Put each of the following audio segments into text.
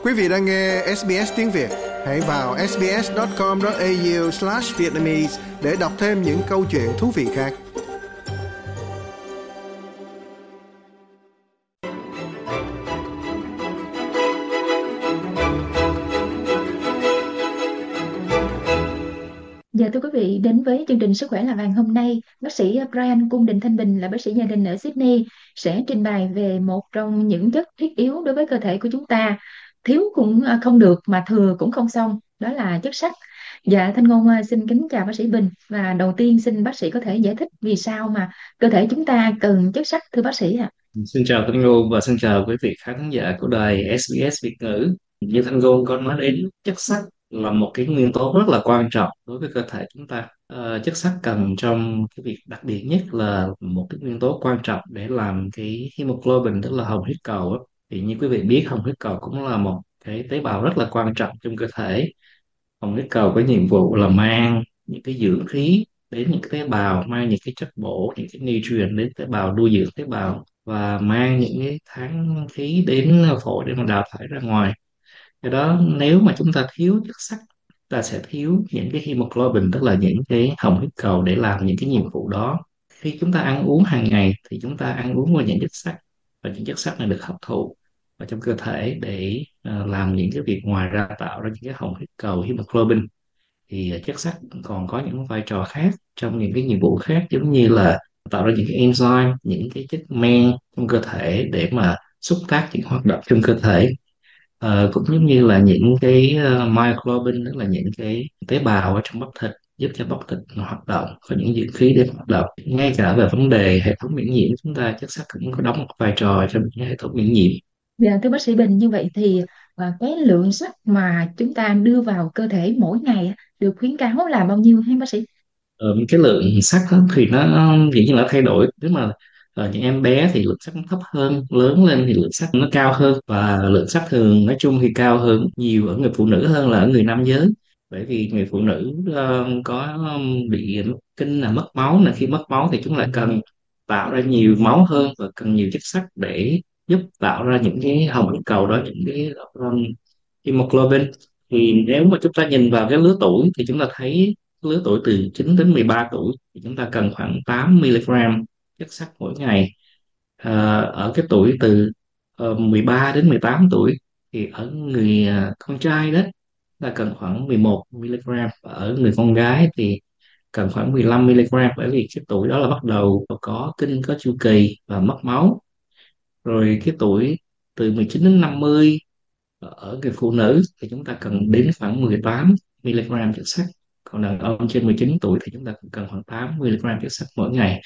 Quý vị đang nghe SBS tiếng Việt. Hãy vào sbs.com.au/vietnamese để đọc thêm những câu chuyện thú vị khác. Dạ thưa quý vị, đến với chương trình Sức khỏe là vàng hôm nay, bác sĩ Brian Cung Đình Thanh Bình là bác sĩ gia đình ở Sydney sẽ trình bày về một trong những chất thiết yếu đối với cơ thể của chúng ta. Thiếu cũng không được mà thừa cũng không xong, đó là chất sắt. Dạ Thanh Ngôn xin kính chào bác sĩ Bình, và đầu tiên xin bác sĩ có thể giải thích vì sao mà cơ thể chúng ta cần chất sắt thưa bác sĩ ạ? Xin chào Thanh Ngôn và xin chào quý vị khán giả của đài SBS Việt ngữ. Như Thanh Ngôn có nói đến, chất sắt là một cái nguyên tố rất là quan trọng đối với cơ thể chúng ta. Chất sắt cần trong cái việc đặc biệt nhất là một cái nguyên tố quan trọng để làm cái hemoglobin, tức là hồng huyết cầu á. Thì như quý vị biết, hồng huyết cầu cũng là một cái tế bào rất là quan trọng trong cơ thể. Hồng huyết cầu có nhiệm vụ là mang những cái dưỡng khí đến những cái tế bào, mang những cái chất bổ, những cái nutrient đến tế bào, nuôi dưỡng tế bào, và mang những cái tháng khí đến phổi để mà đào thải ra ngoài. Do đó nếu mà chúng ta thiếu chất sắt, ta sẽ thiếu những cái hemoglobin, tức là những cái hồng huyết cầu để làm những cái nhiệm vụ đó. Khi chúng ta ăn uống hàng ngày thì chúng ta ăn uống với những chất sắt, và những chất sắt này được hấp thụ vào trong cơ thể để làm những cái việc ngoài ra, tạo ra những cái hồng huyết cầu, hemoglobin. Thì chất sắt còn có những vai trò khác trong những cái nhiệm vụ khác, giống như là tạo ra những cái enzyme, những cái chất men trong cơ thể để mà xúc tác những hoạt động trong cơ thể. Cũng giống như là những cái myoglobin, tức là những cái tế bào ở trong bắp thịt, giúp cho bắp thịt hoạt động, có những dưỡng khí để hoạt động. Ngay cả về vấn đề hệ thống miễn nhiễm, chúng ta chất sắt cũng có đóng một vai trò trong cái hệ thống miễn nhiễm. Dạ thưa bác sĩ Bình, như vậy thì cái lượng sắt mà chúng ta đưa vào cơ thể mỗi ngày được khuyến cáo là bao nhiêu hả bác sĩ? Cái lượng sắt á thì nó dĩ nhiên là thay đổi. Nếu mà những em bé thì lượng sắt nó thấp hơn, lớn lên thì lượng sắt nó cao hơn, và lượng sắt thường nói chung thì cao hơn nhiều ở người phụ nữ hơn là ở người nam giới. Bởi vì người phụ nữ có bị mất kinh, là mất máu, là khi mất máu thì chúng lại cần tạo ra nhiều máu hơn và cần nhiều chất sắt để giúp tạo ra những cái hồng cầu đó, những cái hemoglobin. Thì nếu mà chúng ta nhìn vào cái lứa tuổi thì chúng ta thấy lứa tuổi từ 9 đến 13 tuổi thì chúng ta cần khoảng 8 mg chất sắt mỗi ngày. Ở cái tuổi từ 13 đến 18 tuổi thì ở người con trai đó là cần khoảng 11 mg, và ở người con gái thì cần khoảng 15 mg, bởi vì cái tuổi đó là bắt đầu có kinh, có chu kỳ và mất máu. Rồi cái tuổi từ 19 đến 50 ở người phụ nữ thì chúng ta cần đến khoảng 18 mg chất sắt. Còn đàn ông trên 19 tuổi thì chúng ta cần khoảng 8 mg chất sắt mỗi ngày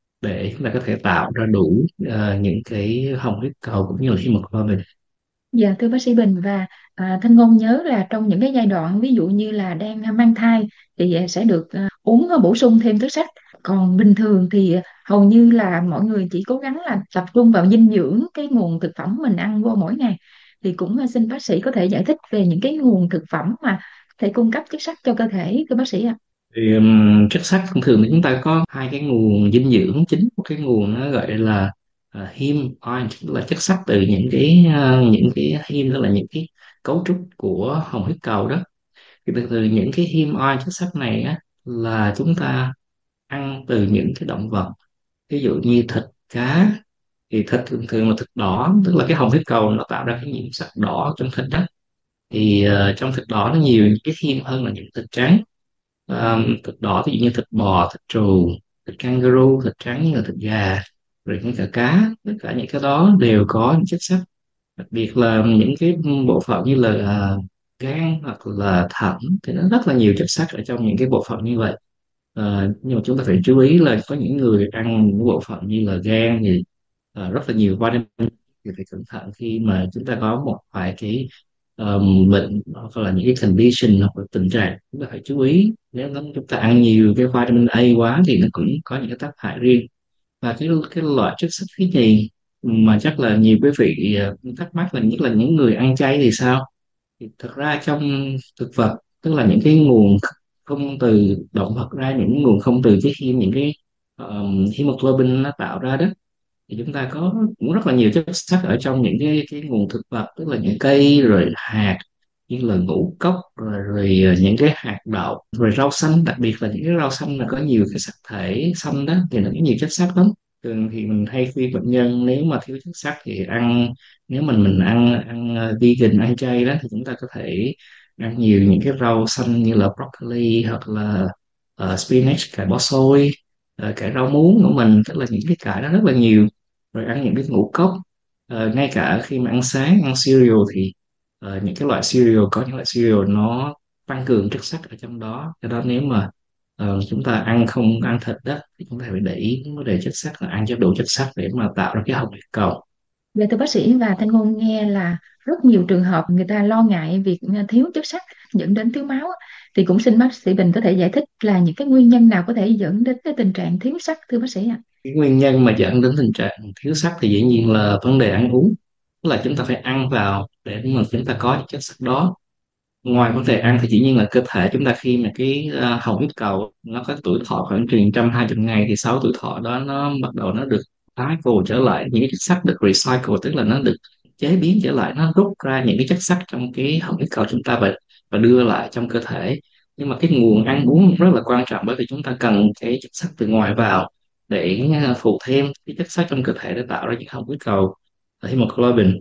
để chúng ta có thể tạo ra đủ những cái hồng huyết cầu cũng như là hemoglobin. Dạ thưa bác sĩ Bình, và Thanh Ngôn nhớ là trong những cái giai đoạn ví dụ như là đang mang thai thì sẽ được uống bổ sung thêm chất sắt. Còn bình thường thì hầu như là mọi người chỉ cố gắng là tập trung vào dinh dưỡng, cái nguồn thực phẩm mình ăn vô mỗi ngày. Thì cũng xin bác sĩ có thể giải thích về những cái nguồn thực phẩm mà thể cung cấp chất sắt cho cơ thể thưa bác sĩ ạ. Thì chất sắt thông thường thì chúng ta có hai cái nguồn dinh dưỡng chính. Một cái nguồn nó gọi là heme iron, tức là chất sắt từ những cái heme, tức là những cái cấu trúc của hồng huyết cầu đó. Thì từ những cái heme iron, chất sắt này á, là chúng ta ăn từ những cái động vật, ví dụ như thịt, cá. Thì thịt thường thường là thịt đỏ, tức là cái hồng huyết cầu nó tạo ra cái nhiễm sắc đỏ trong thịt đó. Thì trong thịt đỏ nó nhiều những cái heme hơn là những thịt trắng. Thịt đỏ ví dụ như thịt bò, thịt trù, thịt kangaroo, thịt trắng như là thịt gà, rồi ngay cả cá, tất cả những cái đó đều có những chất sắt. Đặc biệt là những cái bộ phận như là gan hoặc là thận thì nó rất là nhiều chất sắt ở trong những cái bộ phận như vậy. Nhưng mà chúng ta phải chú ý là có những người ăn những bộ phận như là gan thì rất là nhiều vitamin, thì phải cẩn thận khi mà chúng ta có một vài cái bệnh hoặc là những cái condition hoặc là tình trạng, chúng ta phải chú ý. Nếu chúng ta ăn nhiều cái vitamin A quá thì nó cũng có những cái tác hại riêng. Và cái loại chất sắt thứ nhì mà chắc là nhiều quý vị thắc mắc là nhất là những người ăn chay thì sao. Thì thực ra trong thực vật, tức là những cái nguồn không từ động vật ra, những nguồn không từ cái những cái hemoglobin nó tạo ra đó, thì chúng ta có cũng rất là nhiều chất sắt ở trong những cái nguồn thực vật, tức là những cây rồi hạt, như là ngũ cốc rồi những cái hạt đậu rồi rau xanh, đặc biệt là những cái rau xanh mà có nhiều cái sắc thể xanh đó thì nó có nhiều chất sắt lắm. Thường thì mình hay khuyên bệnh nhân nếu mà thiếu chất sắt thì ăn, nếu mình ăn ăn vegan, ăn chay đó, thì chúng ta có thể ăn nhiều những cái rau xanh như là broccoli, hoặc là spinach, cải bó xôi, cải rau muống của mình, tức là những cái cải đó rất là nhiều. Rồi ăn những cái ngũ cốc. Ngay cả khi mà ăn sáng, ăn cereal thì những cái loại cereal, có những loại cereal nó tăng cường chất sắt ở trong đó, cho đó nếu mà chúng ta không ăn thịt đó thì chúng ta phải để ý đến vấn đề chất sắt, là ăn cho đủ chất sắt để mà tạo ra cái hồng huyết cầu. Dạ thưa bác sĩ, và Thanh Ngôn nghe là rất nhiều trường hợp người ta lo ngại việc thiếu chất sắt dẫn đến thiếu máu á. Thì cũng xin bác sĩ Bình có thể giải thích là những cái nguyên nhân nào có thể dẫn đến cái tình trạng thiếu sắt thưa bác sĩ ạ? Cái nguyên nhân mà dẫn đến tình trạng thiếu sắt thì dĩ nhiên là vấn đề ăn uống, tức là chúng ta phải ăn vào để mà chúng ta có những chất sắt đó. Ngoài vấn đề ăn thì dĩ nhiên là cơ thể chúng ta, khi mà cái hồng huyết cầu nó có tuổi thọ khoảng chừng 120 ngày, thì sau tuổi thọ đó nó bắt đầu nó được cycle trở lại, những cái chất sắt được recycle, tức là nó được chế biến trở lại, nó rút ra những cái chất sắt trong cái hồng huyết cầu chúng ta và đưa lại trong cơ thể. Nhưng mà cái nguồn ăn uống rất là quan trọng, bởi vì chúng ta cần cái chất sắt từ ngoài vào để phụ thêm cái chất sắt trong cơ thể để tạo ra những hồng huyết cầu, hemoglobin.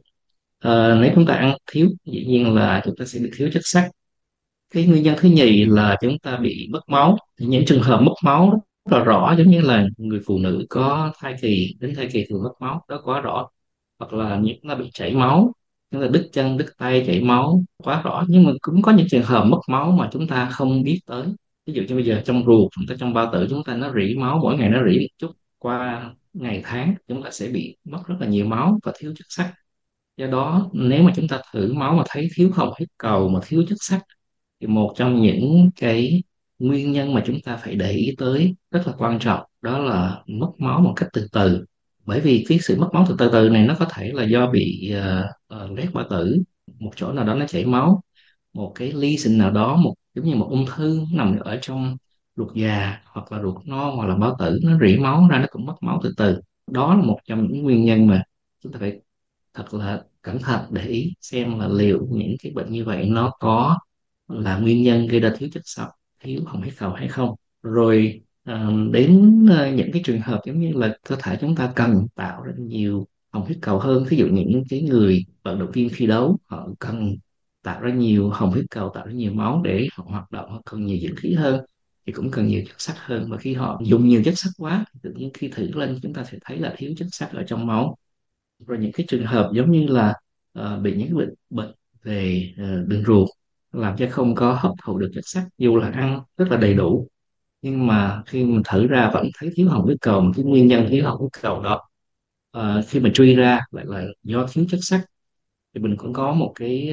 Nếu chúng ta ăn thiếu, dĩ nhiên là chúng ta sẽ bị thiếu chất sắt. Cái nguyên nhân thứ nhì là chúng ta bị mất máu. Thì những trường hợp mất máu rất là rõ, giống như là người phụ nữ có thai kỳ, đến thai kỳ thường mất máu đó quá rõ, hoặc là những nó bị chảy máu, như là đứt chân đứt tay chảy máu quá rõ. Nhưng mà cũng có những trường hợp mất máu mà chúng ta không biết tới. Ví dụ như bây giờ trong ruột chúng ta, trong bao tử chúng ta, nó rỉ máu mỗi ngày, nó rỉ một chút, qua ngày tháng chúng ta sẽ bị mất rất là nhiều máu và thiếu chất sắt. Do đó nếu mà chúng ta thử máu mà thấy thiếu hồng huyết cầu mà thiếu chất sắt, thì một trong những cái nguyên nhân mà chúng ta phải để ý tới rất là quan trọng, đó là mất máu một cách từ từ. Bởi vì cái sự mất máu từ từ này nó có thể là do bị loét bao tử, một chỗ nào đó nó chảy máu, một cái lesion nào đó, giống như một ung thư nằm ở trong ruột già, hoặc là ruột non, hoặc là bao tử nó rỉ máu ra, nó cũng mất máu từ từ. Đó là một trong những nguyên nhân mà chúng ta phải thật là cẩn thận để ý xem là liệu những cái bệnh như vậy nó có là nguyên nhân gây ra thiếu chất sắt, thiếu hồng huyết cầu hay không. Rồi đến những cái trường hợp giống như là cơ thể chúng ta cần tạo ra nhiều hồng huyết cầu hơn, ví dụ những cái người vận động viên thi đấu, họ cần tạo ra nhiều hồng huyết cầu, tạo ra nhiều máu để họ hoạt động, họ cần nhiều dưỡng khí hơn, thì cũng cần nhiều chất sắt hơn. Và khi họ dùng nhiều chất sắt quá thì tự nhiên khi thử lên chúng ta sẽ thấy là thiếu chất sắt ở trong máu. Rồi những cái trường hợp giống như là bị những cái bệnh bệnh về đường ruột, làm cho không có hấp thụ được chất sắt, dù là ăn rất là đầy đủ, nhưng mà khi mình thử ra vẫn thấy thiếu hồng huyết cầu. Mà cái nguyên nhân thiếu hồng huyết cầu đó, khi mình truy ra lại là do thiếu chất sắt. Thì mình cũng có một cái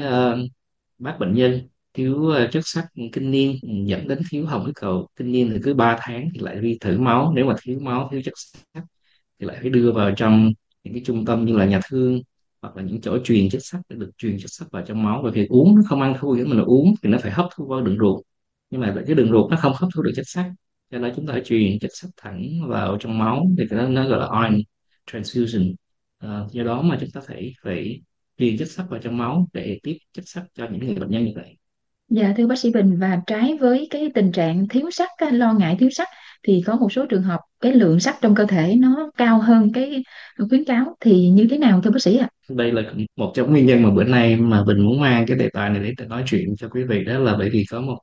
bác bệnh nhân thiếu chất sắt kinh niên, dẫn đến thiếu hồng huyết cầu kinh niên, thì cứ 3 tháng thì lại đi thử máu. Nếu mà thiếu máu, thiếu chất sắt thì lại phải đưa vào trong những cái trung tâm như là nhà thương, hoặc là những chỗ truyền chất sắt để được truyền chất sắt vào trong máu. Bởi vì uống nó không ăn thua, nếu mình uống thì nó phải hấp thu vào đường ruột, nhưng mà cái đường ruột nó không hấp thu được chất sắt, cho nên chúng ta phải truyền chất sắt thẳng vào trong máu, thì cái đó nó gọi là ion transfusion. Do đó mà chúng ta phải phải truyền chất sắt vào trong máu để tiếp chất sắt cho những người bệnh nhân như vậy. Dạ thưa bác sĩ Bình, và trái với cái tình trạng thiếu sắt á, lo ngại thiếu sắt, thì có một số trường hợp cái lượng sắt trong cơ thể nó cao hơn cái khuyến cáo, thì như thế nào thưa bác sĩ ạ? Đây là một trong nguyên nhân mà bữa nay mà Bình muốn mang cái đề tài này để nói chuyện cho quý vị, đó là bởi vì có một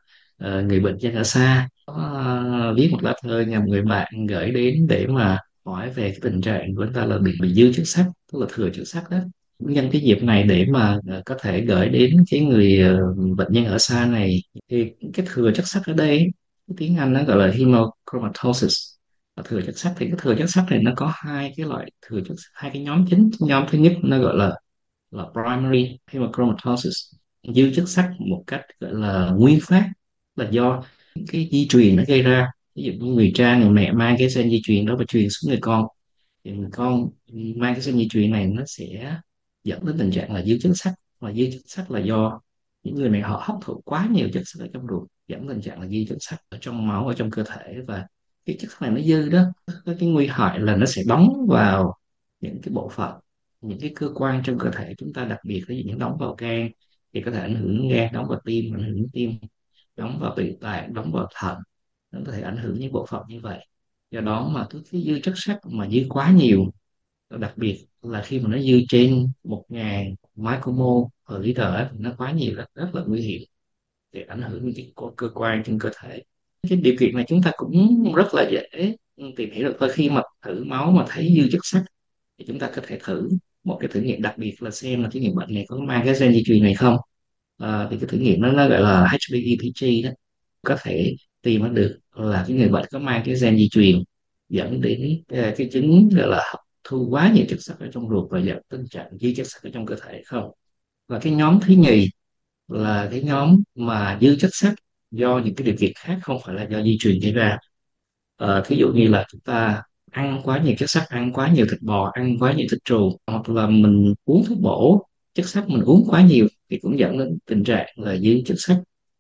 người bệnh nhân ở xa có viết một lá thơ nhằm người bạn gửi đến để mà hỏi về cái tình trạng của anh ta là bị dư chất sắt, tức là thừa chất sắt đó. Nhân cái dịp này để mà có thể gửi đến cái người bệnh nhân ở xa này, thì cái thừa chất sắt ở đây, cái tiếng Anh nó gọi là hemochromatosis. Và thừa chất sắt thì cái thừa chất sắt này nó có hai cái loại thừa chất, hai cái nhóm chính. Nhóm thứ nhất nó gọi là primary hemochromatosis, dư chất sắt một cách gọi là nguyên phát, là do cái di truyền nó gây ra. Ví dụ như người cha, người mẹ mang cái gen di truyền đó và truyền xuống người con, thì người con mang cái gen di truyền này, nó sẽ dẫn đến tình trạng là dư chất sắt. Và dư chất sắt là do những người này họ hấp thụ quá nhiều chất sắt ở trong ruột, dẫn đến tình trạng là dư chất sắt ở trong máu, ở trong cơ thể. Và cái chất sắt này nó dư đó, có cái nguy hại là nó sẽ đóng vào những cái bộ phận, những cái cơ quan trong cơ thể chúng ta, đặc biệt là những đóng vào gan thì có thể ảnh hưởng đến gan, đóng vào tim ảnh hưởng đến tim, đóng vào tụy tạng, đóng vào thận, nó có thể ảnh hưởng những bộ phận như vậy. Do đó mà cái dư chất sắt mà dư quá nhiều, đặc biệt là khi mà nó dư trên 1.000 micromol per liter ấy, thì nó quá nhiều, rất là nguy hiểm để ảnh hưởng đến cái cơ quan trên cơ thể. Cái điều kiện này chúng ta cũng rất là dễ tìm hiểu được thôi. Khi mà thử máu mà thấy dư chất sắt thì chúng ta có thể thử một cái thử nghiệm, đặc biệt là xem là cái người bệnh này có mang cái gen di truyền này không. Thì cái thử nghiệm đó nó gọi là HBePG đó, có thể tìm ra được là cái người bệnh có mang cái gen di truyền dẫn đến cái chứng gọi là hấp thu quá nhiều chất sắt ở trong ruột và dẫn tình trạng dư chất sắt ở trong cơ thể không. Và cái nhóm thứ nhì là cái nhóm mà dư chất sắt do những cái điều kiện khác, không phải là do di truyền gây ra. Thí dụ như là chúng ta ăn quá nhiều chất sắt, ăn quá nhiều thịt bò, ăn quá nhiều thịt trù, hoặc là mình uống thuốc bổ chất sắt mình uống quá nhiều thì cũng dẫn đến tình trạng là dư chất sắt.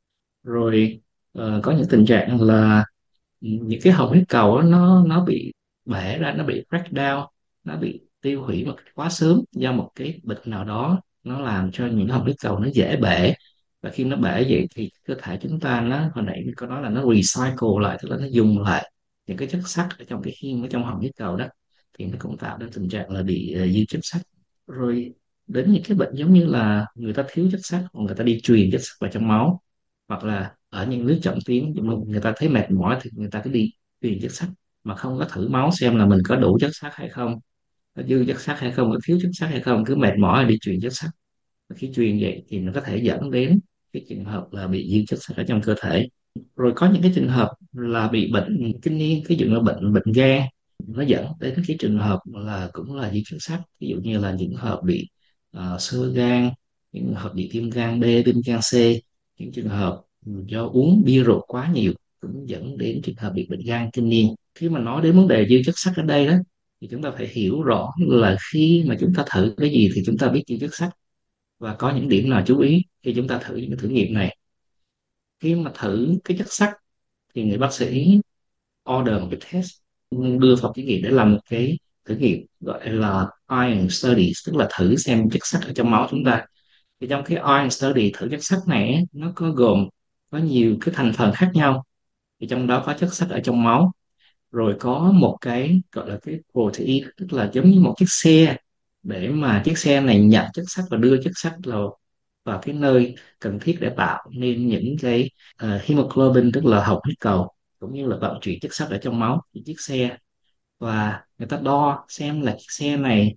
Rồi có những tình trạng là những cái hồng huyết cầu đó, nó bị bể ra, nó bị break down, nó bị tiêu hủy một cách quá sớm do một cái bệnh nào đó, nó làm cho những hồng huyết cầu nó dễ bể. Và khi nó bể vậy thì cơ thể chúng ta, nó hồi nãy mình có nói là nó recycle lại, tức là nó dùng lại những cái chất sắt ở trong cái khiên, ở trong hồng huyết cầu đó, thì nó cũng tạo ra tình trạng là bị dư chất sắt. Rồi đến những cái bệnh giống như là người ta thiếu chất sắt, hoặc người ta đi truyền chất sắt vào trong máu, hoặc là ở những nước chậm tiến người ta thấy mệt mỏi thì người ta cứ đi truyền chất sắt mà không có thử máu xem là mình có đủ chất sắt hay không, có dư chất sắt hay không, có thiếu chất sắt hay không, cứ mệt mỏi đi truyền chất sắt. Và khi truyền vậy thì nó có thể dẫn đến cái trường hợp là bị dư chất sắt ở trong cơ thể. Rồi có những cái trường hợp là bị bệnh kinh niên, ví dụ như bệnh bệnh gan, nó dẫn đến cái trường hợp là cũng là dư chất sắt. Ví dụ như là những hợp bị xơ gan, những hợp bị viêm gan B, viêm gan C, những trường hợp do uống bia rượu quá nhiều cũng dẫn đến trường hợp bị bệnh gan kinh niên. Khi mà nói đến vấn đề dư chất sắt ở đây đó, thì chúng ta phải hiểu rõ là khi mà chúng ta thử cái gì thì chúng ta biết dư chất sắt, và có những điểm nào chú ý khi chúng ta thử những cái thử nghiệm này. Khi mà thử cái chất sắt thì người bác sĩ order một cái test, đưa phòng thí nghiệm để làm một cái thử nghiệm gọi là iron studies, tức là thử xem chất sắt ở trong máu chúng ta. Thì trong cái iron study thử chất sắt này ấy, nó có gồm có nhiều cái thành phần khác nhau. Thì trong đó có chất sắt ở trong máu, rồi có một cái gọi là cái protein, tức là giống như một chiếc xe, để mà chiếc xe này nhận chất sắt và đưa chất sắt vào cái nơi cần thiết để tạo nên những cái hemoglobin, tức là hồng huyết cầu, cũng như là vận chuyển chất sắt ở trong máu của chiếc xe. Và người ta đo xem là chiếc xe này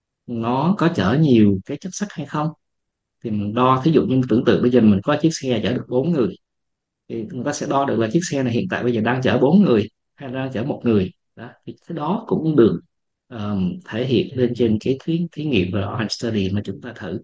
nó có chở nhiều cái chất sắt hay không. Thì mình đo, thí dụ như tưởng tượng bây giờ mình có chiếc xe chở được 4 người, thì người ta sẽ đo được là chiếc xe này hiện tại bây giờ đang chở 4 người hay đang chở 1 người đó. Thì cái đó cũng được thể hiện lên trên cái thí nghiệm và Orange Study mà chúng ta thử.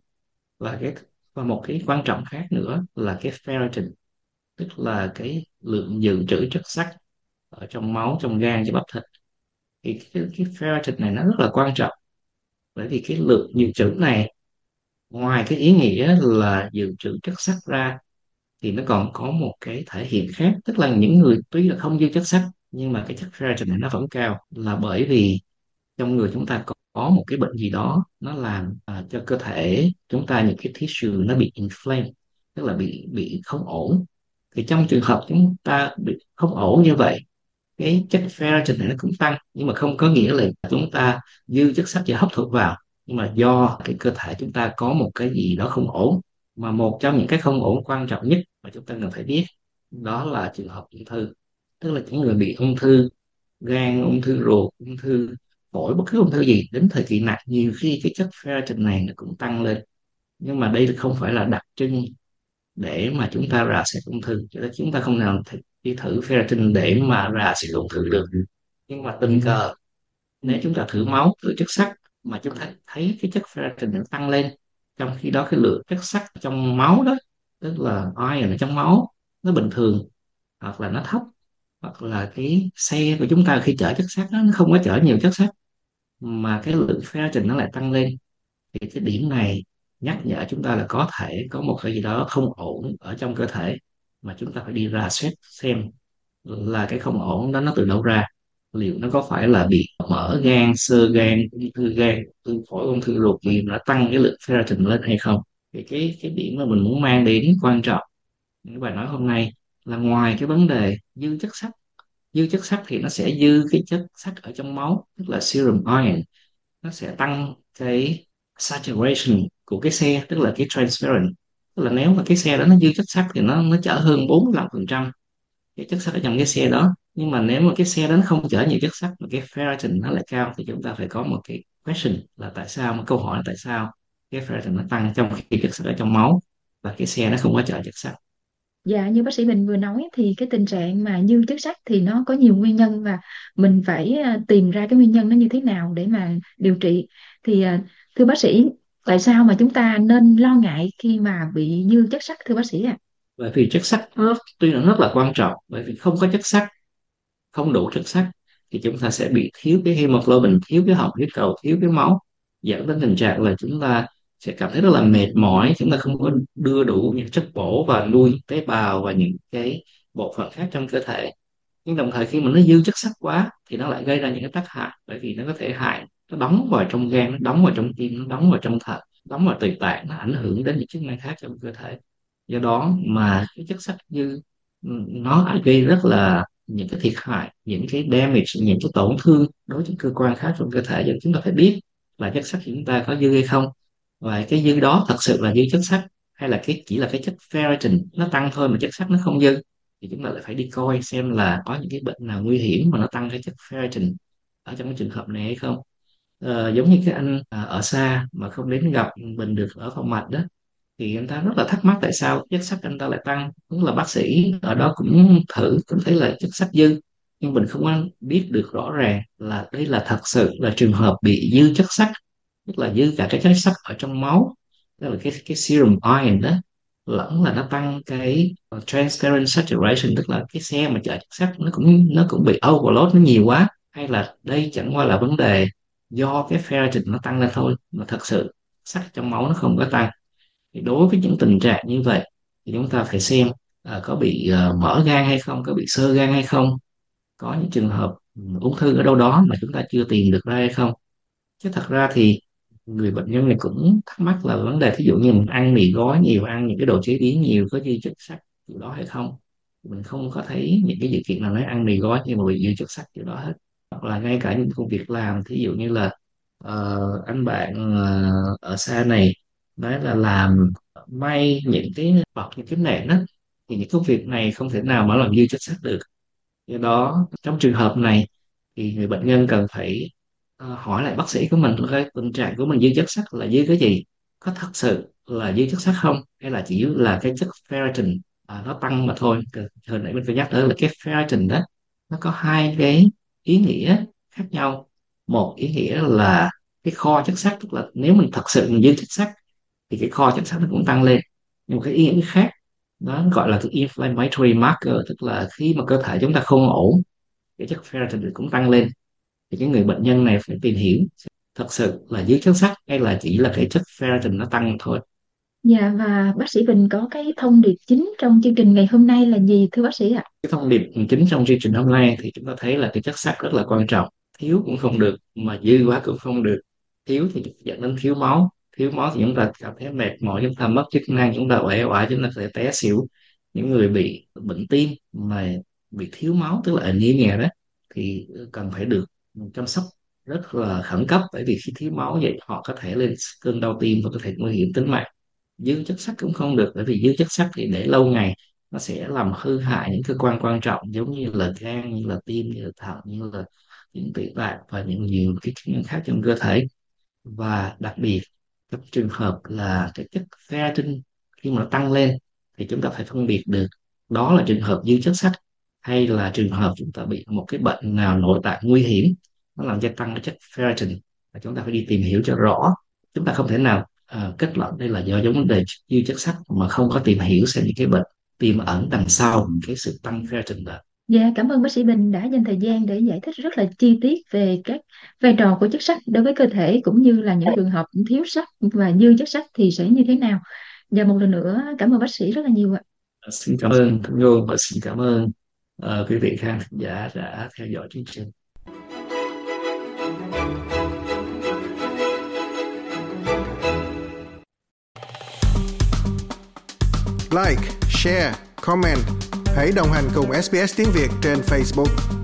Và một cái quan trọng khác nữa là cái ferritin, tức là cái lượng dự trữ chất sắt ở trong máu, trong gan, trong bắp thịt. Thì cái ferritin này nó rất là quan trọng, bởi vì cái lượng dự trữ này, ngoài cái ý nghĩa là dự trữ chất sắt ra, thì nó còn có một cái thể hiện khác, tức là những người tuy là không dư chất sắt nhưng mà cái chất ferritin này nó vẫn cao, là bởi vì trong người chúng ta có một cái bệnh gì đó nó làm cho cơ thể chúng ta, những cái tissue nó bị inflame, tức là bị không ổn. Thì trong trường hợp chúng ta bị không ổn như vậy, cái chất ferritin này nó cũng tăng, nhưng mà không có nghĩa là chúng ta dư chất sắt chỉ hấp thụ vào, nhưng mà do cái cơ thể chúng ta có một cái gì đó không ổn. Mà một trong những cái không ổn quan trọng nhất mà chúng ta cần phải biết đó là trường hợp ung thư, tức là những người bị ung thư gan, ung thư ruột, ung thư phổi, bất cứ ung thư gì đến thời kỳ nặng, nhiều khi cái chất ferritin này nó cũng tăng lên. Nhưng mà đây không phải là đặc trưng để mà chúng ta rà xét ung thư, cho nên chúng ta không nào đi thử ferritin để mà rà xét ung thư được. Nhưng mà tình cờ nếu chúng ta thử máu, thử chất sắt mà chúng ta thấy cái chất ferritin nó tăng lên, trong khi đó cái lượng chất sắt trong máu đó, tức là iron ở trong máu, nó bình thường hoặc là nó thấp, hoặc là cái xe của chúng ta khi chở chất sắt nó không có chở nhiều chất sắt mà cái lượng ferritin nó lại tăng lên, thì cái điểm này nhắc nhở chúng ta là có thể có một cái gì đó không ổn ở trong cơ thể, mà chúng ta phải đi rà soát xem là cái không ổn đó nó từ đâu ra. liệu nó có phải là bị mỡ gan, xơ gan, ung thư gan, ung thư phổi, ung thư ruột gì mà nó tăng cái lượng ferritin lên hay không. Thì cái điểm mà mình muốn mang đến quan trọng những bài nói hôm nay là ngoài cái vấn đề dư chất sắt thì nó sẽ dư cái chất sắt ở trong máu, tức là serum iron, nó sẽ tăng cái saturation của cái xe, tức là cái transferrin. Tức là nếu mà cái xe đó nó dư chất sắt thì nó chở hơn 45% cái chất sắt ở trong cái xe đó. Nhưng mà nếu mà cái xe đó nó không chở nhiều chất sắt mà cái ferritin nó lại cao, thì chúng ta phải có một cái question là tại sao, một câu hỏi là tại sao cái ferritin nó tăng trong khi chất sắt ở trong máu và cái xe nó không có chở chất sắt. Dạ, như bác sĩ Bình vừa nói thì cái tình trạng mà dư chất sắt thì nó có nhiều nguyên nhân, và mình phải tìm ra cái nguyên nhân nó như thế nào để mà điều trị. Thì thưa bác sĩ, tại sao mà chúng ta nên lo ngại khi mà bị dư chất sắt thưa bác sĩ ạ? Bởi vì chất sắt nó tuy là rất là quan trọng, bởi vì không có chất sắt, không đủ chất sắt thì chúng ta sẽ bị thiếu cái hemoglobin, thiếu cái hồng huyết cầu, thiếu cái máu, dẫn đến tình trạng là chúng ta sẽ cảm thấy rất là mệt mỏi, chúng ta không có đưa đủ những chất bổ và nuôi tế bào và những cái bộ phận khác trong cơ thể. Nhưng đồng thời khi mà nó dư chất sắt quá thì nó lại gây ra những cái tác hại, bởi vì nó có thể hại, nó đóng vào trong gan, nó đóng vào trong tim, nó đóng vào trong thận, đóng vào tùy tạng, nó ảnh hưởng đến những chức năng khác trong cơ thể. Do đó mà cái chất sắt dư nó gây rất là những cái thiệt hại, những cái damage, những cái tổn thương đối với cơ quan khác trong cơ thể. Cho nên chúng ta phải biết là chất sắt của chúng ta có dư hay không, và cái dư đó thật sự là dư chất sắt hay là chỉ là cái chất ferritin nó tăng thôi mà chất sắt nó không dư. Thì chúng ta lại phải đi coi xem là có những cái bệnh nào nguy hiểm mà nó tăng cái chất ferritin ở trong cái trường hợp này hay không. Giống như cái anh ở xa mà không đến gặp mình được ở phòng mạch đó, thì anh ta rất là thắc mắc tại sao chất sắt anh ta lại tăng. Tức là bác sĩ ở đó cũng thử, cũng thấy là chất sắt dư, nhưng mình không có biết được rõ ràng là đây là thật sự là trường hợp bị dư chất sắt, tức là dư cả cái chất sắt ở trong máu, tức là cái serum iron đó, lẫn là nó tăng cái transferrin saturation, tức là cái xe mà chở chất sắt nó cũng bị overload, nó nhiều quá, hay là đây chẳng qua là vấn đề do cái ferritin nó tăng lên thôi, mà thật sự sắt trong máu nó không có tăng. Thì đối với những tình trạng như vậy thì chúng ta phải xem có bị mỡ gan hay không, có bị xơ gan hay không, có những trường hợp ung thư ở đâu đó mà chúng ta chưa tìm được ra hay không. Chứ thật ra thì người bệnh nhân này cũng thắc mắc là vấn đề thí dụ như mình ăn mì gói nhiều, ăn những cái đồ chế biến nhiều có dư chất sắt kiểu đó hay không. Mình không có thấy những cái sự kiện nào nói ăn mì gói nhưng mà bị dư chất sắt kiểu đó hết. Hoặc là ngay cả những công việc làm, thí dụ như là anh bạn ở xa này nói là làm may những cái bọc, những cái nệm đó, thì những công việc này không thể nào mà làm dư chất sắt được. Do đó trong trường hợp này thì người bệnh nhân cần phải hỏi lại bác sĩ của mình coi tình trạng của mình dư chất sắt là dư cái gì, có thật sự là dư chất sắt không, hay là chỉ là cái chất ferritin nó tăng mà thôi. Hồi nãy mình phải nhắc tới là cái ferritin đó nó có hai cái ý nghĩa khác nhau. Một ý nghĩa là cái kho chất sắt, tức là nếu mình thật sự mình dư chất sắt thì cái kho chất sắt nó cũng tăng lên. Nhưng một cái ý nghĩa khác đó gọi là cái inflammatory marker, tức là khi mà cơ thể chúng ta không ổn, cái chất ferritin cũng tăng lên. Thì cái người bệnh nhân này phải tìm hiểu thật sự là dưới chất sắt hay là chỉ là cái chất ferritin nó tăng thôi. Dạ, và bác sĩ Bình có cái thông điệp chính trong chương trình ngày hôm nay là gì thưa bác sĩ ạ? Cái thông điệp chính trong chương trình hôm nay thì chúng ta thấy là cái chất sắt rất là quan trọng, thiếu cũng không được mà dư quá cũng không được. Thiếu thì dẫn đến thiếu máu, thiếu máu thì chúng ta cảm thấy mệt mỏi, chúng ta mất chức năng, chúng ta uể oải, chúng ta sẽ té xỉu. Những người bị bệnh tim mà bị thiếu máu, tức là anemia đó, thì cần phải được chăm sóc rất là khẩn cấp, bởi vì khi thiếu máu vậy họ có thể lên cơn đau tim và có thể nguy hiểm tính mạng. Dư chất sắt cũng không được, bởi vì dư chất sắt thì để lâu ngày nó sẽ làm hư hại những cơ quan quan trọng giống như là gan, như là tim, như là thận, như là những tụy tạng và những nhiều cái chức năng khác trong cơ thể. Và đặc biệt trong trường hợp là cái chất ferritin khi mà nó tăng lên thì chúng ta phải phân biệt được đó là trường hợp dư chất sắt hay là trường hợp chúng ta bị một cái bệnh nào nội tạng nguy hiểm nó làm gia tăng cái chất ferritin, và chúng ta phải đi tìm hiểu cho rõ. Chúng ta không thể nào kết luận đây là do vấn đề dư chất sắt mà không có tìm hiểu xem những cái bệnh tiềm ẩn đằng sau cái sự tăng ferritin đó. Dạ, cảm ơn bác sĩ Bình đã dành thời gian để giải thích rất là chi tiết về các vai trò của chất sắt đối với cơ thể, cũng như là những trường hợp thiếu sắt và dư chất sắt thì sẽ như thế nào. Và một lần nữa cảm ơn bác sĩ rất là nhiều ạ. Xin cảm ơn Thanh Ngôn và xin cảm ơn quý vị khán giả đã theo dõi chương trình. like, share, comment. Hãy đồng hành cùng SBS tiếng Việt trên Facebook.